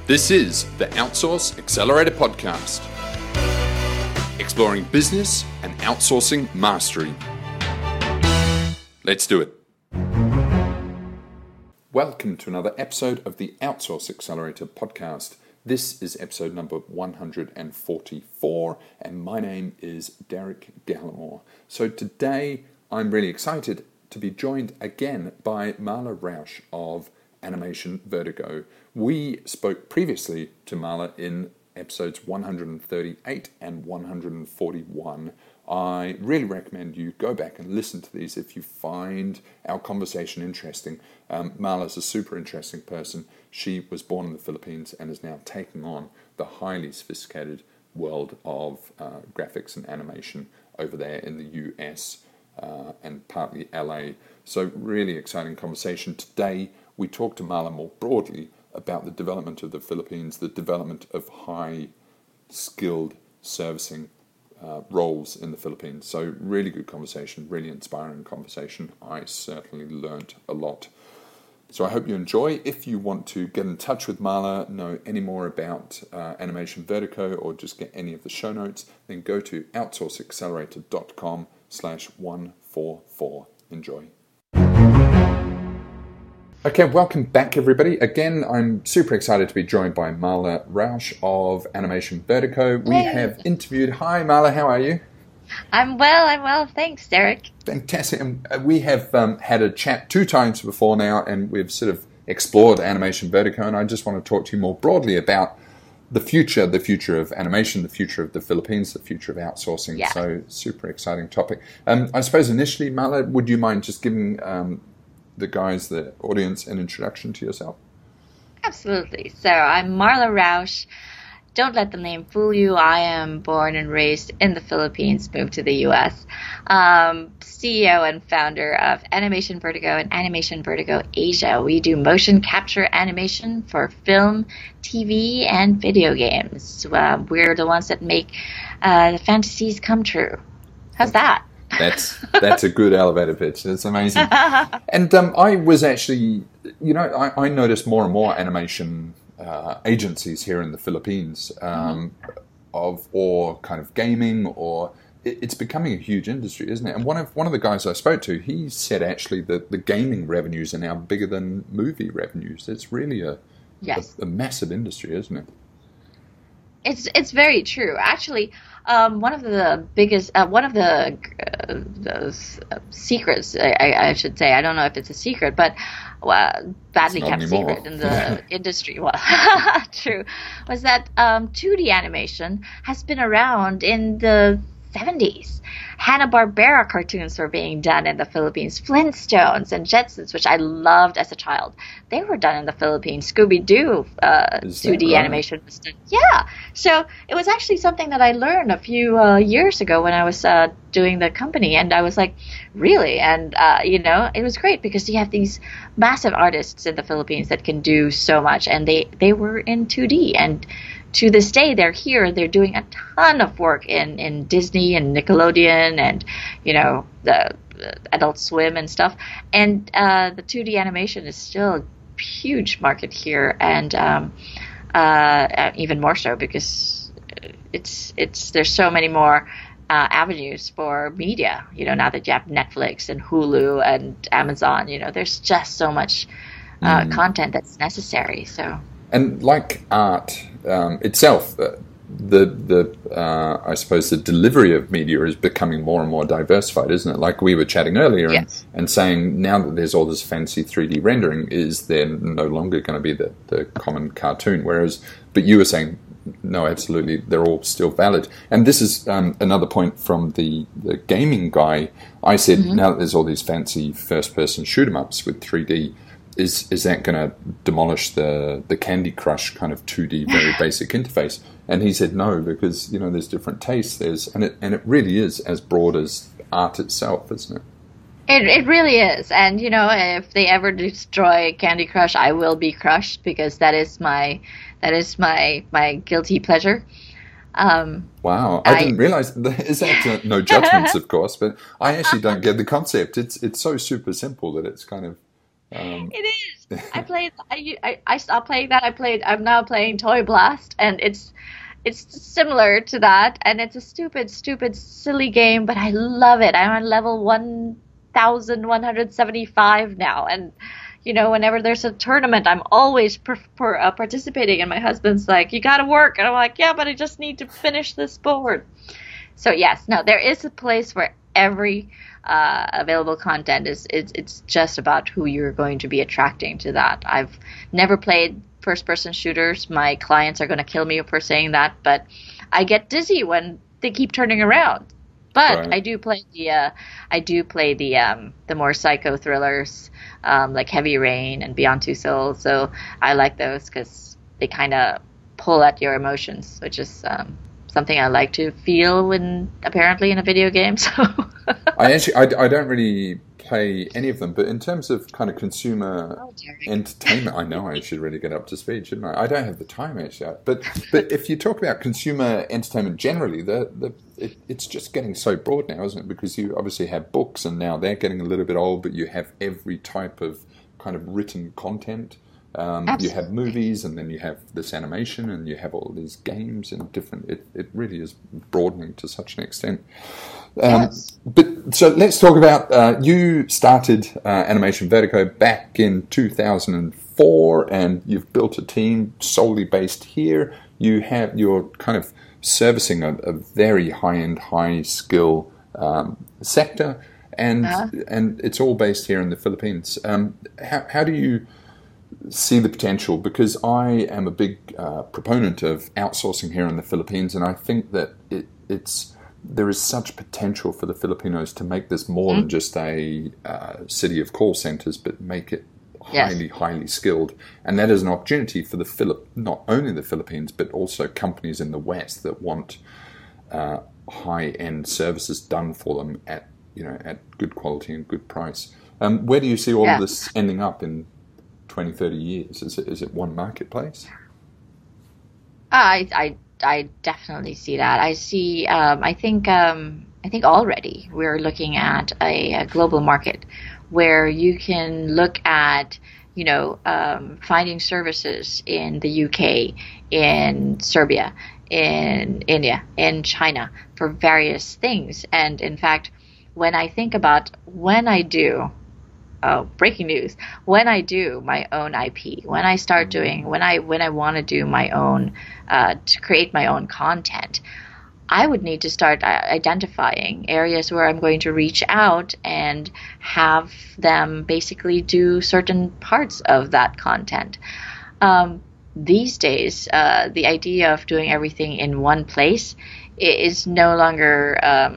This is the Outsource Accelerator Podcast, exploring business and outsourcing mastery. Let's do it. Welcome to another episode of the Outsource Accelerator Podcast. This is episode number 144, and my name is Derek Gallimore. So today I'm really excited to be joined again by Marla Rausch of Animation Vertigo. We spoke previously to Marla in episodes 138 and 141. I really recommend you go back and listen to these if you find our conversation interesting. Marla's a super interesting person. She was born in the Philippines and is now taking on the highly sophisticated world of graphics and animation over there in the US and partly LA. So really exciting conversation. Today we talk to Marla more broadly about the development of the Philippines, the development of high-skilled servicing roles in the Philippines. So really good conversation, really inspiring conversation. I certainly learnt a lot. So I hope you enjoy. If you want to get in touch with Marla, know any more about Animation Vertigo, or just get any of the show notes, then go to outsourceaccelerator.com/144. Enjoy. Okay, welcome back, everybody. Again, I'm super excited to be joined by Marla Rausch of Animation Vertigo. We have interviewed... Hi, Marla, how are you? I'm well. Thanks, Derek. Fantastic. And we have had a chat 2 times before now, and we've sort of explored Animation Vertigo, and I just want to talk to you more broadly about the future of animation, the future of the Philippines, the future of outsourcing. Yeah. So, super exciting topic. I suppose initially, Marla, would you mind just giving... the guys, the audience, an introduction to yourself? Absolutely. So I'm Marla Rausch. Don't let the name fool you. I am born and raised in the Philippines, moved to the U.S. CEO and founder of Animation Vertigo and Animation Vertigo Asia. We do motion capture animation for film, TV, and video games. We're the ones that make the fantasies come true. How's that? That's a good elevator pitch. That's amazing. And I was actually, I noticed more and more animation agencies here in the Philippines or kind of gaming, or it's becoming a huge industry, isn't it? And one of the guys I spoke to, he said actually that the gaming revenues are now bigger than movie revenues. It's really a massive industry, isn't it? It's very true. Actually, one of the secrets, I should say, I don't know if it's a secret, but badly kept secret in the industry, true, was that 2D animation has been around in the 70s. Hanna-Barbera cartoons were being done in the Philippines. Flintstones and Jetsons, which I loved as a child, they were done in the Philippines. Scooby-Doo 2D animation was done. Yeah. So it was actually something that I learned a few years ago when I was doing the company, and I was like, really? And, it was great because you have these massive artists in the Philippines that can do so much, and they were in 2D, and to this day, they're here. They're doing a ton of work in Disney and Nickelodeon and, the Adult Swim and stuff. And the 2D animation is still a huge market here, and even more so because there's so many more avenues for media. Now that you have Netflix and Hulu and Amazon, there's just so much content that's necessary. So. And like art itself, I suppose the delivery of media is becoming more and more diversified, isn't it? Like we were chatting earlier, yes. and saying now that there's all this fancy 3D rendering, is there no longer going to be the common cartoon? But you were saying, no, absolutely, they're all still valid. And this is another point from the gaming guy. I said, now that there's all these fancy first-person shoot-'em-ups with 3D, is that going to demolish the Candy Crush kind of 2D very basic interface? And he said no, because there's different tastes. And it really is as broad as art itself, isn't it? It really is. And if they ever destroy Candy Crush, I will be crushed, because that is my guilty pleasure. Wow, I didn't realize. Is that no judgments, of course, but I actually don't get the concept. It's so super simple that it's kind of It is. I stopped playing that. I'm now playing Toy Blast, and it's similar to that, and it's a stupid, silly game, but I love it. I'm on level 1,175 now, and whenever there's a tournament, I'm always participating, and my husband's like, "You got to work," and I'm like, "Yeah, but I just need to finish this board." So yes, no, there is a place where every available content it's just about who you're going to be attracting to that. I've never played first-person shooters. My clients are going to kill me for saying that, but I get dizzy when they keep turning around. But right. I do play the more psycho thrillers, like Heavy Rain and Beyond Two Souls. So I like those because they kind of pull at your emotions, which is something I like to feel when apparently in a video game. So I don't really play any of them, but in terms of kind of consumer entertainment, I know I should really get up to speed, shouldn't I? I don't have the time actually, but if you talk about consumer entertainment generally, it's just getting so broad now, isn't it? Because you obviously have books, and now they're getting a little bit old, but you have every type of kind of written content. You have movies, and then you have this animation, and you have all these games and different. It really is broadening to such an extent. Yes. But so let's talk about you started Animation Vertigo back in 2004, and you've built a team solely based here. You're kind of servicing a very high-end, high-skill sector, and it's all based here in the Philippines. How do you see the potential? Because I am a big proponent of outsourcing here in the Philippines, and I think that there is such potential for the Filipinos to make this more than just a city of call centers, but make it highly skilled. And that is an opportunity for not only the Philippines, but also companies in the West that want high-end services done for them at good quality and good price. Where do you see all of this ending up in 20, 30 years? Is it one marketplace? I definitely see that. I see. I think already we're looking at a global market where you can look at finding services in the UK, in Serbia, in India, in China for various things. And in fact, when I think about breaking news, when I do my own IP, when I want to do my own, to create my own content, I would need to start identifying areas where I'm going to reach out and have them basically do certain parts of that content. These days, the idea of doing everything in one place is no longer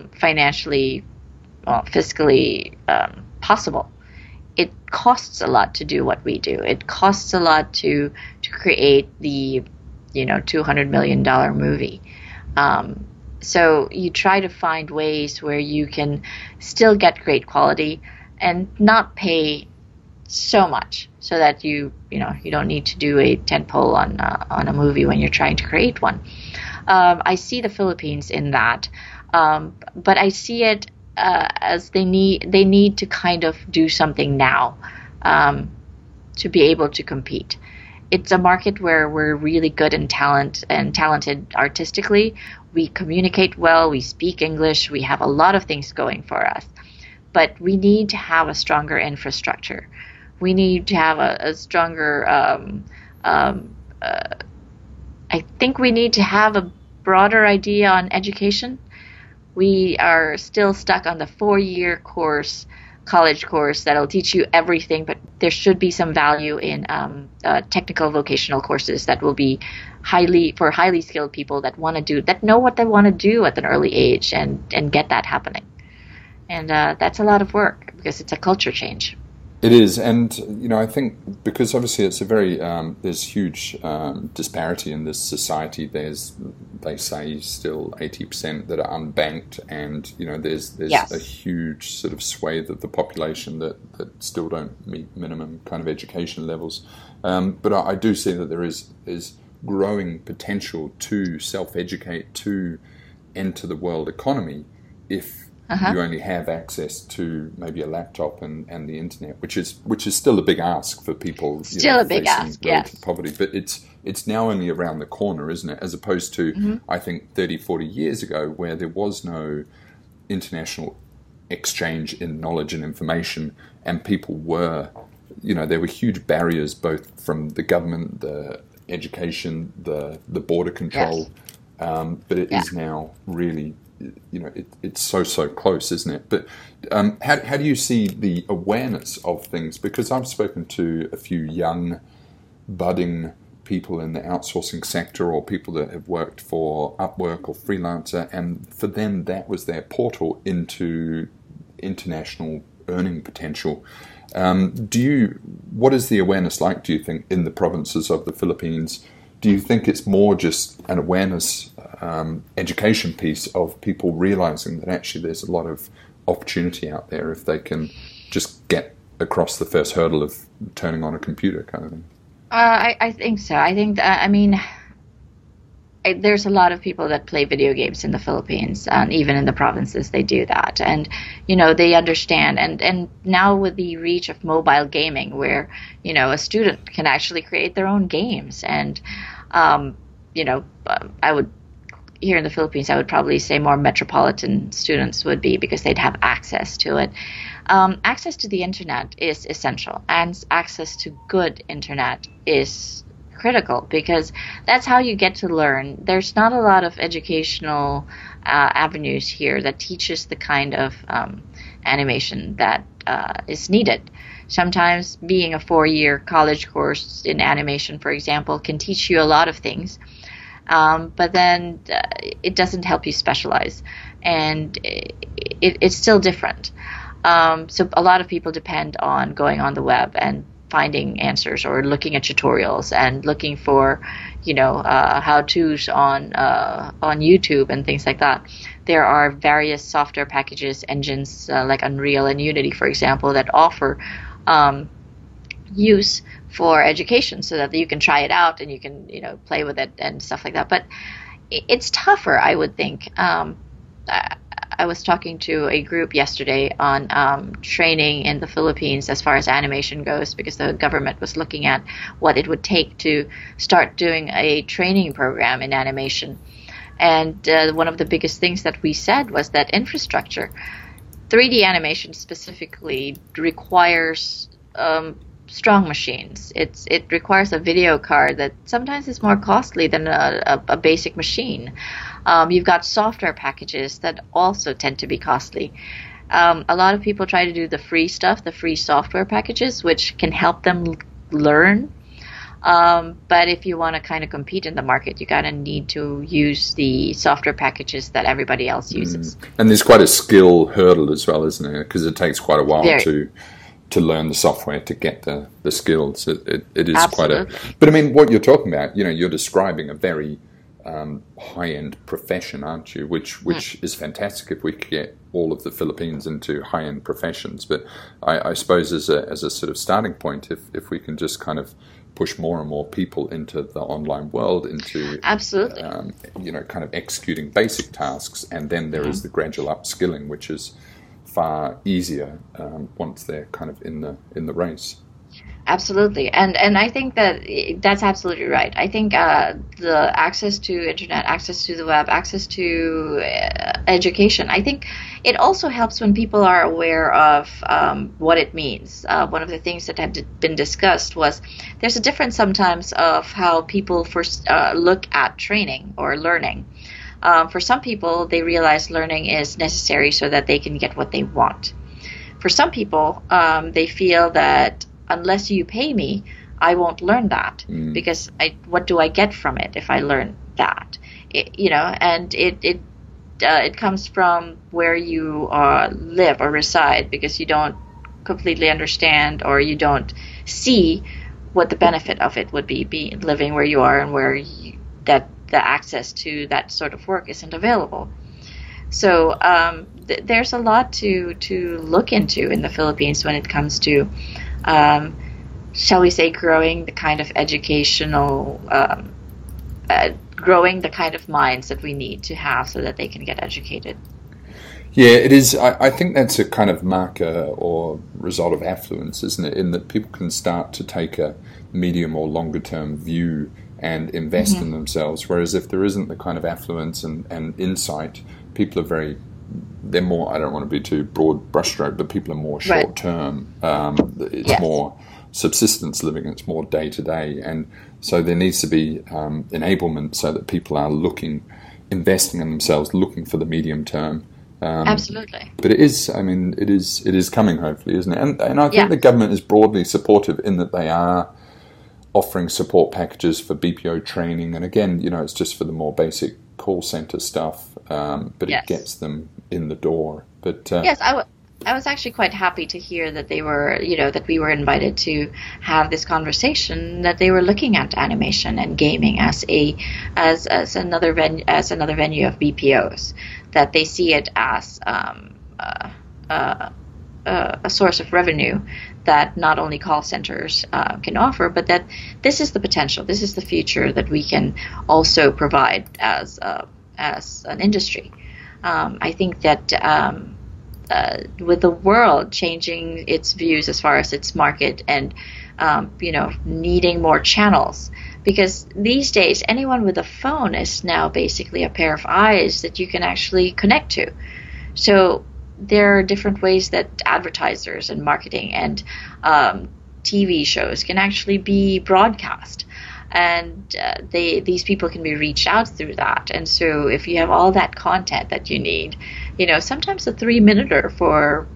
fiscally possible. It costs a lot to do what we do. It costs a lot to create the $200 million movie. So you try to find ways where you can still get great quality and not pay so much, so that you don't need to do a tentpole on a movie when you're trying to create one. I see the Philippines in that, but I see it as they need to kind of do something now to be able to compete. It's a market where we're really good and talented artistically. We communicate well, we speak English, we have a lot of things going for us. But we need to have a stronger infrastructure. We need to have a stronger, I think we need to have a broader idea on education. We are still stuck on the 4-year college course that'll teach you everything, but there should be some value in technical vocational courses that will be highly skilled people that know what they want to do at an early age and get that happening. And that's a lot of work because it's a culture change. It is, and I think because obviously it's a very there's huge disparity in this society. They say still 80% that are unbanked, and there's a huge sort of swathe of the population that still don't meet minimum kind of education levels. But I do see that there is growing potential to self-educate, to enter the world economy, if you only have access to maybe a laptop and the internet, which is still a big ask for people. Still a big ask, yes. Poverty, but it's now only around the corner, isn't it? As opposed to, I think, 30, 40 years ago, where there was no international exchange in knowledge and information, and people were, there were huge barriers both from the government, the education, the border control, but it is now really, it's so close, isn't it? But how do you see the awareness of things? Because I've spoken to a few young, budding people in the outsourcing sector, or people that have worked for Upwork or Freelancer, and for them that was their portal into international earning potential. What is the awareness like, do you think, in the provinces of the Philippines? Do you think it's more just an awareness, education piece of people realizing that actually there's a lot of opportunity out there if they can just get across the first hurdle of turning on a computer kind of thing? I think so. I think, there's a lot of people that play video games in the Philippines, and even in the provinces they do that. And, they understand. And now with the reach of mobile gaming, where, a student can actually create their own games. And, here in the Philippines, I would probably say more metropolitan students would be, because they'd have access to it. Access to the internet is essential, and access to good internet is critical, because that's how you get to learn. There's not a lot of educational avenues here that teaches the kind of animation that is needed. Sometimes being a 4-year college course in animation, for example, can teach you a lot of things, but then it doesn't help you specialize, and it's still different. So a lot of people depend on going on the web and finding answers, or looking at tutorials and looking for, how-tos on YouTube and things like that. There are various software packages, engines like Unreal and Unity, for example, that offer use for education, so that you can try it out and you can, play with it and stuff like that. But it's tougher, I would think. I was talking to a group yesterday on training in the Philippines as far as animation goes, because the government was looking at what it would take to start doing a training program in animation. And one of the biggest things that we said was that infrastructure, 3D animation specifically, requires strong machines. It requires a video card that sometimes is more costly than a basic machine. You've got software packages that also tend to be costly. A lot of people try to do the free stuff, the free software packages, which can help them learn. But if you want to kind of compete in the market, you gotta need to use the software packages that everybody else uses. And there's quite a skill hurdle as well, isn't there? Because it takes quite a while to learn the software, to get the skills. It is Absolutely. quite a... But I mean, what you're talking about, you're describing a very high-end profession, aren't you? Which is fantastic if we could get all of the Philippines into high-end professions. But I suppose as a sort of starting point, if we can just kind of push more and more people into the online world, into Absolutely. Kind of executing basic tasks, and then there is the gradual upskilling, which is far easier once they're kind of in the race. Absolutely, and I think that's absolutely right. I think the access to internet, access to the web, access to education, I think it also helps when people are aware of what it means. One of the things that had been discussed was there's a difference sometimes of how people first look at training or learning. For some people, they realize learning is necessary so that they can get what they want. For some people, they feel that unless you pay me, I won't learn that, because what do I get from it if I learn that? And it comes from where you live or reside, because you don't completely understand, or you don't see what the benefit of it would be living where you are, and where that the access to that sort of work isn't available. So there's a lot to look into in the Philippines when it comes to shall we say, growing the kind of educational, growing the kind of minds that we need to have so that they can get educated. Yeah, it is. I think that's a kind of marker or result of affluence, isn't it? In that people can start to take a medium or longer term view and invest in themselves. Whereas if there isn't the kind of affluence and insight, people are they're more, I don't want to be too broad brushstroke, but people are more short term. It's more subsistence living, it's more day to day. And so there needs to be enablement so that people are investing in themselves, looking for the medium term. Absolutely. But it is coming, hopefully, isn't it? And I think the government is broadly supportive in that they are offering support packages for BPO training. And again, it's just for the more basic call center stuff, but it gets them in the door. But yes, I was actually quite happy to hear that they were, that we were invited to have this conversation, that they were looking at animation and gaming as another venue of BPOs, that they see it as a source of revenue that not only call centers can offer, but that this is the potential, this is the future that we can also provide as an industry. I think that with the world changing its views as far as its market and needing more channels, because these days anyone with a phone is now basically a pair of eyes that you can actually connect to. So there are different ways that advertisers and marketing and TV shows can actually be broadcast, and these people can be reached out through that. And so if you have all that content that you need, sometimes a 3-minuter for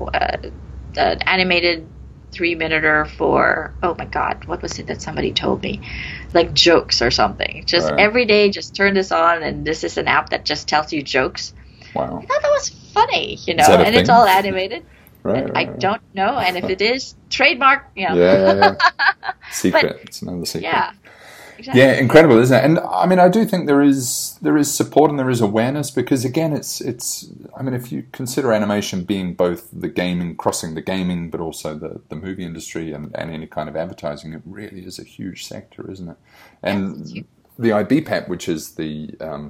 an animated 3-minuter for, oh my God, what was it that somebody told me? Like jokes or something. Just every day, just turn this on, and this is an app that just tells you jokes. Wow. I thought that was funny, and it's all animated. Right. I don't know, and if it is, trademark, Yeah. Secret. It's another secret. Yeah. Exactly. Yeah, incredible, isn't it? And I mean, I do think there is support and there is awareness, because again, it's. I mean, if you consider animation being both the gaming, crossing the gaming, but also the movie industry and any kind of advertising, it really is a huge sector, isn't it? And the IBPAP, which is the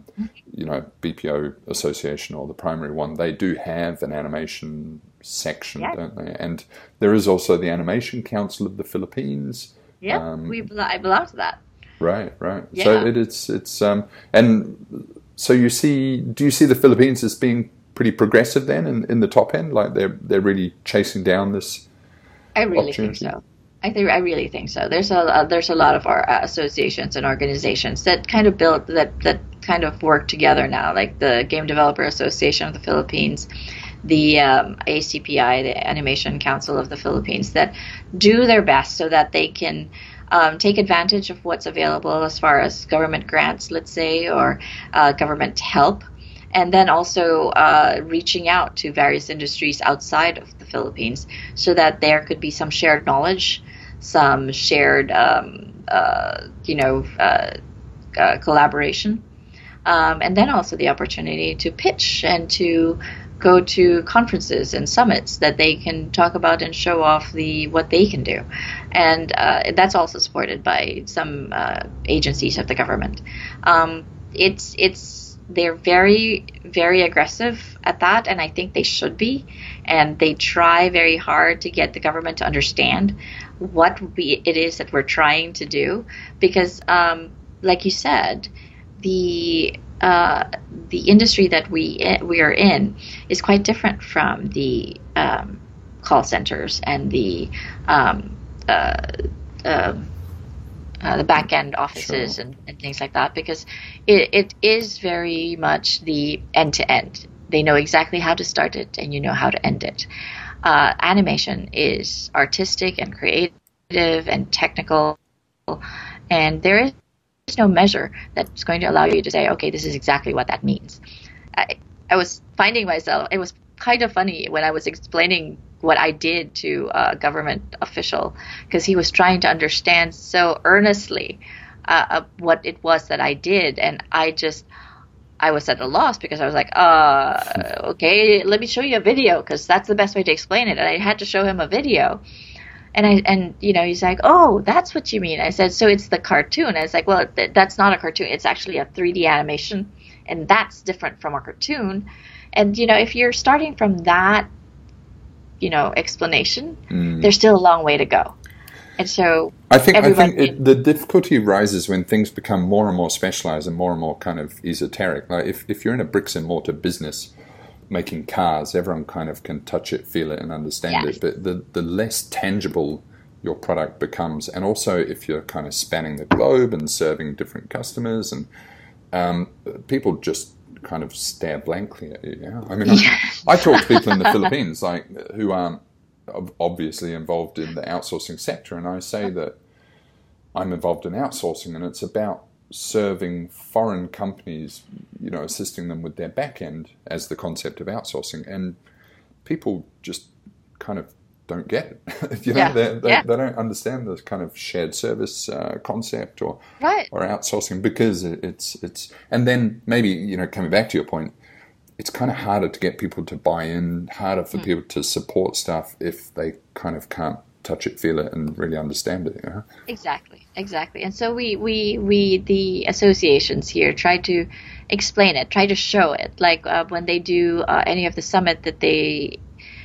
BPO association, or the primary one, they do have an animation section, don't they? And there is also the Animation Council of the Philippines. Yeah, I belong to that. Right. Yeah. So it's and so do you see the Philippines as being pretty progressive then in the top end? Like they're really chasing down this. I really think so. I really think so. There's a lot of our associations and organizations that kind of that kind of work together now, like the Game Developer Association of the Philippines, the ACPI, the Animation Council of the Philippines, that do their best so that they can take advantage of what's available as far as government grants, let's say, or government help, and then also reaching out to various industries outside of the Philippines so that there could be some shared knowledge, some shared, collaboration, and then also the opportunity to pitch and to go to conferences and summits that they can talk about and show off what they can do. And that's also supported by some agencies of the government. They're very, very aggressive at that, and I think they should be. And they try very hard to get the government to understand what it is that we're trying to do. Because, like you said, the industry that we are in is quite different from the call centers and the back end offices. Sure. and things like that, because it is very much the end to end. They know exactly how to start it, and you know how to end it. Animation is artistic and creative and technical, and there is no measure that's going to allow you to say, okay, this is exactly what that means. I was finding myself, it was kind of funny when I was explaining what I did to a government official, because he was trying to understand so earnestly what it was that I did, and I was at a loss, because I was like, okay, let me show you a video, because that's the best way to explain it. And I had to show him a video. And he's like, oh, that's what you mean. I said, so it's the cartoon. I was like, well, that's not a cartoon. It's actually a 3D animation, and that's different from a cartoon. And, if you're starting from that, explanation, there's still a long way to go. And so I think the difficulty arises when things become more and more specialized and more kind of esoteric. Like if you're in a bricks and mortar business making cars, everyone kind of can touch it, feel it, and understand it. But the less tangible your product becomes, and also if you're kind of spanning the globe and serving different customers, and people just kind of stare blankly at you. Yeah? I mean, I talk to people in the Philippines who aren't obviously involved in the outsourcing sector, and I say that I'm involved in outsourcing, and it's about serving foreign companies, assisting them with their back end as the concept of outsourcing, and people just kind of don't get it. They don't understand this kind of shared service concept or outsourcing, because it's and then maybe coming back to your point, it's kind of harder to get people to buy in, harder for people to support stuff if they kind of can't touch it, feel it, and really understand it. Exactly. And so we the associations here try to explain it, try to show it. Like when they do any of the summit that they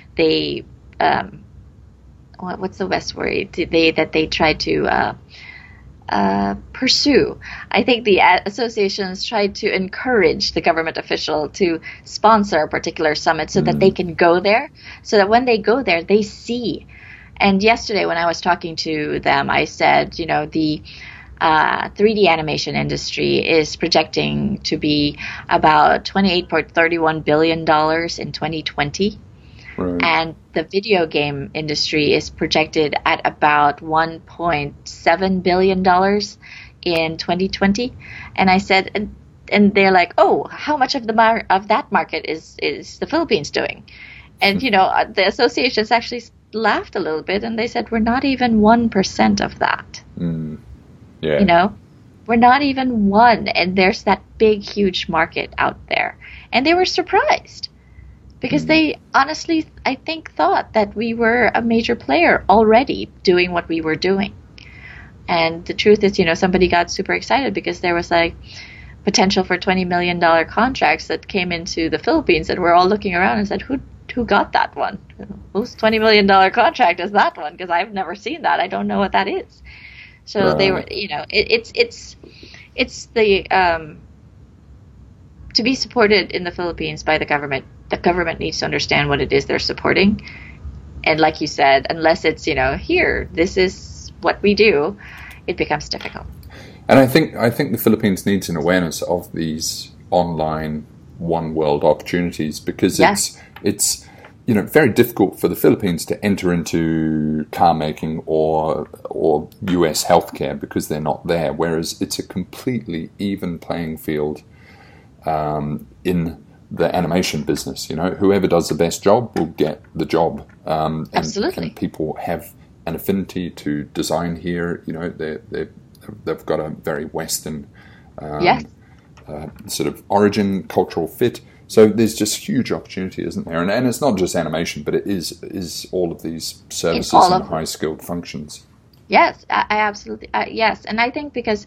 what's the best word? They try to pursue. I think the associations try to encourage the government official to sponsor a particular summit so that they can go there, so that when they go there, they see. And yesterday when I was talking to them, I said, the 3D animation industry is projecting to be about $28.31 billion in 2020. Right. And the video game industry is projected at about $1.7 billion in 2020. And I said, and they're like, oh, how much of that market is the Philippines doing? And, the associations actually laughed a little bit, and they said, we're not even 1% of that. Yeah. We're not even one. And there's that big, huge market out there. And they were surprised. Because they honestly, I think, thought that we were a major player already doing what we were doing. And the truth is, somebody got super excited because there was potential for $20 million contracts that came into the Philippines, and we're all looking around and said, who got that one? Whose $20 million contract is that one? Because I've never seen that. I don't know what that is. So they were, it's the to be supported in the Philippines by the government. The government needs to understand what it is they're supporting. And like you said, unless it's, here, this is what we do, it becomes difficult. And I think the Philippines needs an awareness of these online one world opportunities, because it's very difficult for the Philippines to enter into car making or US healthcare because they're not there, whereas it's a completely even playing field in the animation business. Whoever does the best job will get the job. Absolutely. And people have an affinity to design here. They've got a very Western sort of origin, cultural fit. So there's just huge opportunity, isn't there? And it's not just animation, but it is all of these services and high-skilled functions. Yes, I absolutely. Yes, and I think because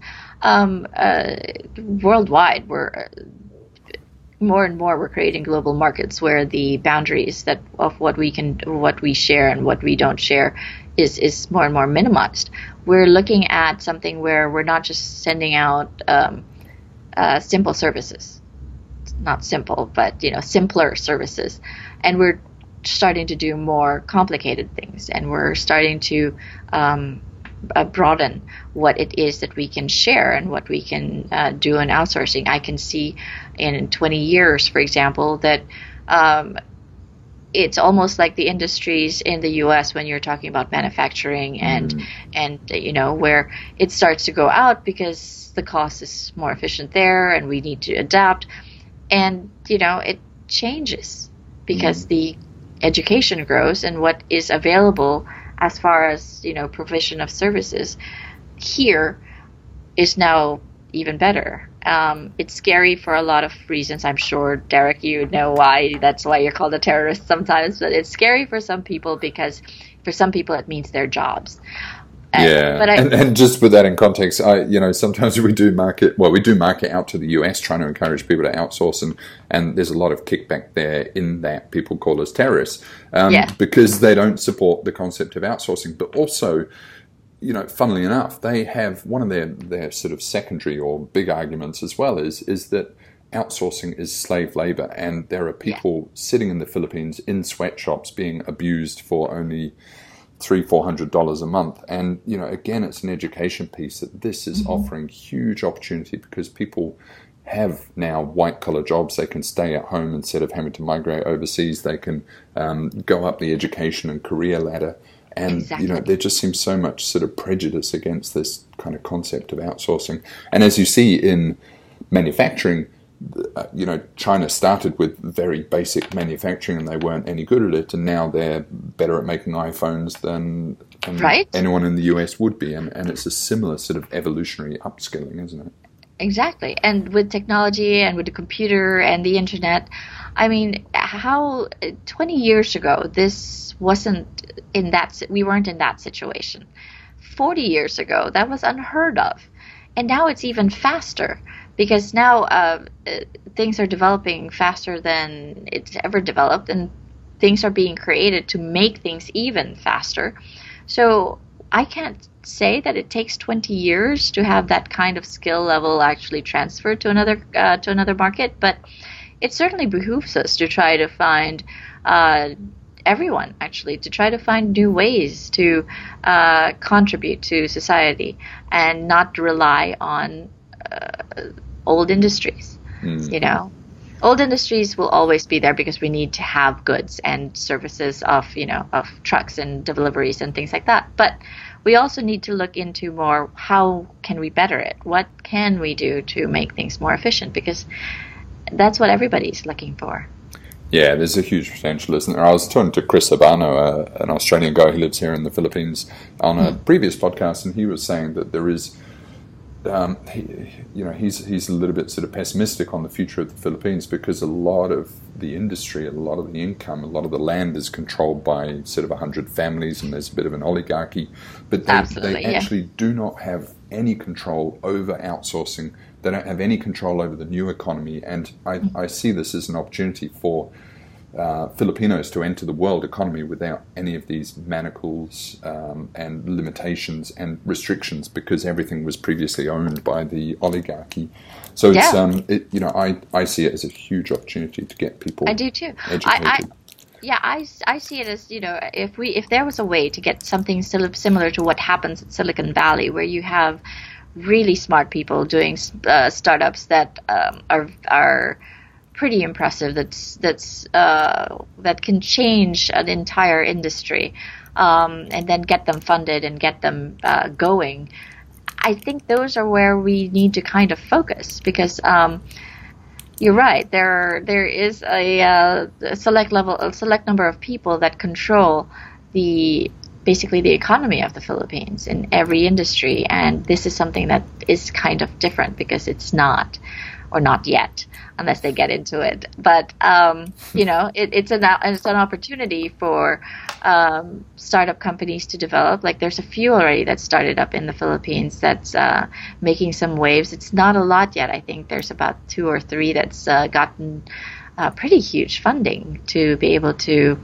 worldwide we're more and more we're creating global markets where the boundaries of what we share and what we don't share is more and more minimized. We're looking at something where we're not just sending out simple services, not simple, but simpler services, and we're starting to do more complicated things, and we're starting to broaden what it is that we can share and what we can do in outsourcing. I can see in 20 years, for example, that it's almost like the industries in the U.S. when you're talking about manufacturing and where it starts to go out because the cost is more efficient there and we need to adapt. And, it changes because the education grows and what is available as far as, provision of services here is now even better. It's scary for a lot of reasons. I'm sure, Derek, you know why. That's why you're called a terrorist sometimes. But it's scary for some people because for some people it means their jobs. And just with that in context, sometimes we do market out to the US, trying to encourage people to outsource, and there's a lot of kickback there in that people call us terrorists because they don't support the concept of outsourcing. But also, funnily enough, they have one of their sort of secondary or big arguments as well is that outsourcing is slave labor, and there are people sitting in the Philippines in sweatshops being abused for only $300-400 a month. And again, it's an education piece that this is offering huge opportunity, because people have now white collar jobs. They can stay at home instead of having to migrate overseas. They can go up the education and career ladder. And there just seems so much sort of prejudice against this kind of concept of outsourcing. And as you see in manufacturing, China started with very basic manufacturing and they weren't any good at it, and now they're better at making iPhones than anyone in the US would be, and it's a similar sort of evolutionary upskilling, isn't it? Exactly. And with technology and with the computer and the internet, I mean, how 20 years ago this wasn't we weren't in that situation. 40 years ago that was unheard of, and now it's even faster. Because now things are developing faster than it's ever developed, and things are being created to make things even faster. So I can't say that it takes 20 years to have that kind of skill level actually transferred to another market, but it certainly behooves us to try to find everyone actually to try to find new ways to contribute to society and not rely on old industries. Old industries will always be there because we need to have goods and services of trucks and deliveries and things like that. But we also need to look into more, how can we better it? What can we do to make things more efficient? Because that's what everybody's looking for. Yeah, there's a huge potential, isn't there? I was talking to Chris Urbano, an Australian guy who lives here in the Philippines, on a previous podcast, and he was saying that there is he's a little bit sort of pessimistic on the future of the Philippines, because a lot of the industry, a lot of the income, a lot of the land is controlled by sort of 100 families, and there's a bit of an oligarchy. But they actually do not have any control over outsourcing. They don't have any control over the new economy. And I see this as an opportunity for Filipinos to enter the world economy without any of these manacles and limitations and restrictions, because everything was previously owned by the oligarchy. So it's I see it as a huge opportunity to get people. I do too. Educated. I see it as, if there was a way to get something similar to what happens at Silicon Valley, where you have really smart people doing startups that are pretty impressive, that can change an entire industry, and then get them funded and get them going. I think those are where we need to kind of focus, because you're right. There is a select number of people that control basically the economy of the Philippines in every industry, and this is something that is kind of different, because it's not yet, unless they get into it. But it's an opportunity for startup companies to develop. Like, there's a few already that started up in the Philippines that's making some waves. It's not a lot yet. I think there's about 2 or 3 that's gotten pretty huge funding to be able to.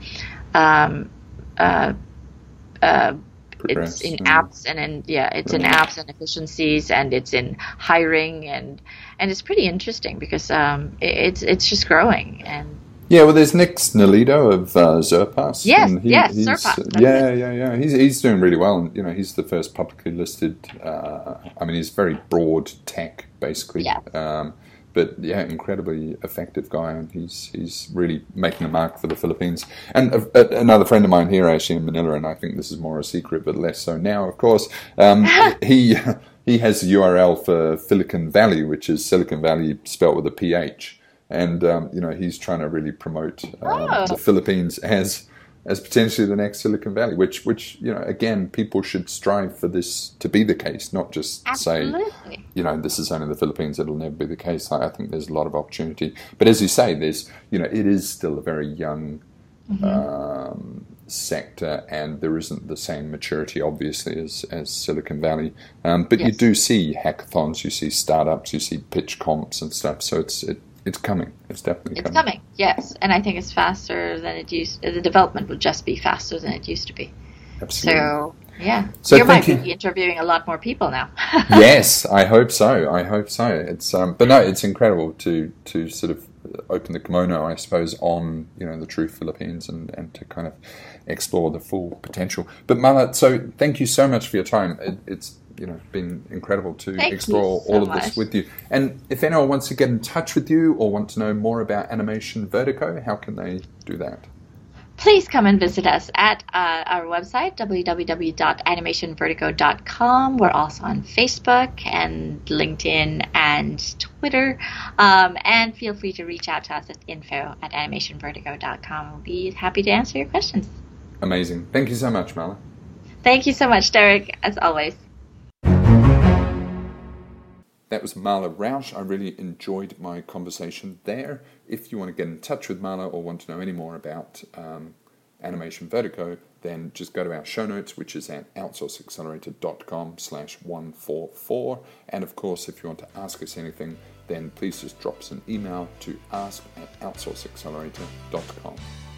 It's in apps and in apps and efficiencies, and it's in hiring, and it's pretty interesting, because it's just growing. And there's Nick Nolido of Zerpass. Zerpass. He's doing really well, and he's the first publicly listed. He's very broad tech, basically. But incredibly effective guy, and he's really making a mark for the Philippines. And another friend of mine here, actually in Manila, and I think this is more a secret, but less so now, of course. He has the URL for Silicon Valley, which is Silicon Valley spelt with a PH, and he's trying to really promote the Philippines as potentially the next Silicon Valley, which again, people should strive for this to be the case, not just say, this is only the Philippines, it'll never be the case. I think there's a lot of opportunity. But as you say, there's, it is still a very young sector, and there isn't the same maturity, obviously, as Silicon Valley. But Yes. you do see hackathons, you see startups, you see pitch comps and stuff. So it's coming. It's definitely coming. It's coming, yes. And I think it's faster than it used. The development would just be faster than it used to be. Absolutely. So, yeah. So you might thank be interviewing a lot more people now. Yes, I hope so. It's but no, it's incredible to sort of open the kimono, I suppose, on the true Philippines and to kind of explore the full potential. But Mala, so thank you so much for your time. It's been incredible to explore all of this with you. And if anyone wants to get in touch with you or want to know more about Animation Vertigo, how can they do that? Please come and visit us at our website, www.animationvertigo.com. We're also on Facebook and LinkedIn and Twitter. And feel free to reach out to us at info@animationvertigo.com. We'll be happy to answer your questions. Amazing. Thank you so much, Mala. Thank you so much, Derek, as always. That was Mala Rausch. I really enjoyed my conversation there. If you want to get in touch with Mala or want to know any more about Animation Vertigo, then just go to our show notes, which is at outsourceaccelerator.com/144. And of course, if you want to ask us anything, then please just drop us an email to ask@outsourceaccelerator.com.